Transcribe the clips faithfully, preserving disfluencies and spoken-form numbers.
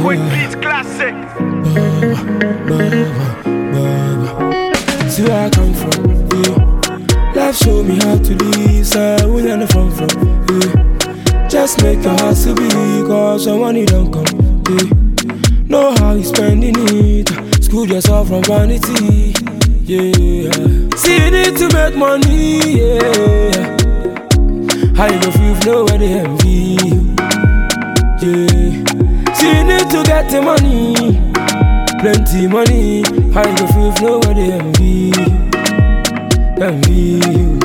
Quick Beats Classic. See where I come from, yeah. Life show me how to live, so we learn from from, yeah. Just make your heart to be, cause your money don't come, yeah. Know how you spending it, school yourself from vanity, yeah. See you need to make money, yeah. How you go feel if nobody envy you, yeah. See you need to get the money, plenty money. How you go feel if nobody envy you, envy you.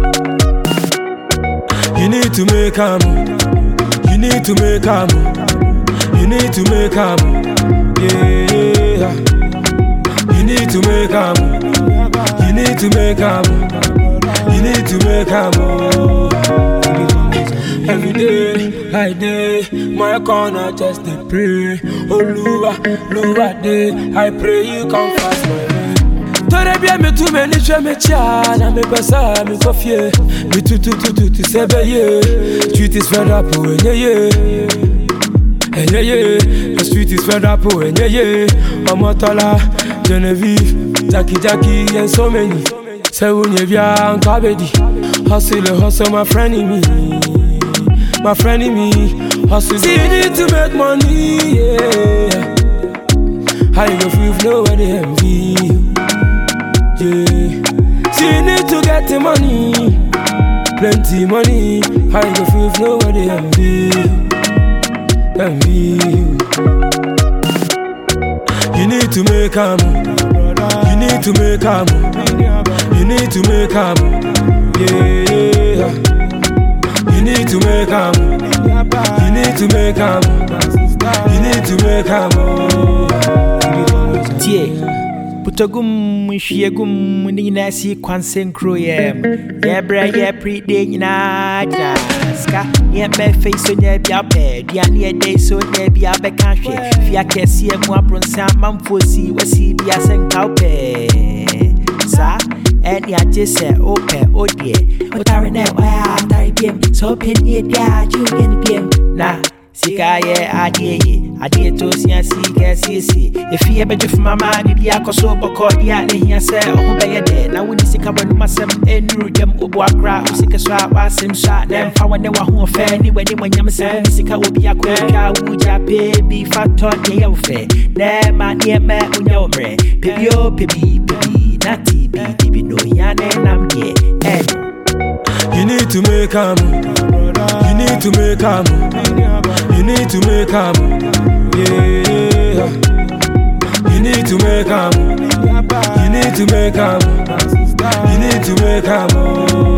You need to make a move, you need to make a move, you need to make a move, yeah. You need to make a move, you need to make a move, you need to make a move. Every day, I day, my corner just to pray. Oh, Lua, Lua day, I pray you come fast my way. Tore bien me too many me chiana me pesa me coffee me tu tu tu tu tu sebeye. Street is fed up oh yeah yeah yeah yeah. The street is fed up oh yeah yeah. Omotola, Genevieve, Jackie Jackie and so many. Say unye bia nkabedi. Hustle hustle my friend in me. My friend in me, hustle. See you need to make money, yeah. How you go feel if nobody envy you, yeah. See you need to get the money, plenty money. How you go feel if nobody envy you, envy you. You need to make a move, you need to make a move, you need to make a move, yeah. You need to make a move, you need to make a move, you need to make a move. Yeah, putagum, shiagum, nina si kwansen kroyem. Yeah, bra, yeah, pre day na ska. Yeah, my face on your bed, yeah, near day so there be a back country. Fia can see a more bronze, man for see, was he be a sing cowpe. Sa, and ya just say, okay, oh dear. What are now? I am so pin it, yeah, you can be na. Sika ye adie adie to sia sika sisi if you ever from mama bi akoso boko dia ne hia se ho be ye de na woni sika banu masem enuru dem obo akra sika so asem sha dem fa wone wa ho fe ni wani mwanyam se sika obi akwa wuja pe bi factor de ye fe na ma ne ma unya omre pebi o pebi pebi na ti bi bi no ya ne nam de eh. You need to make a move, you need to make a move, you need to make a move, yeah. You need to make a move, you need to make a move, you need to make a move.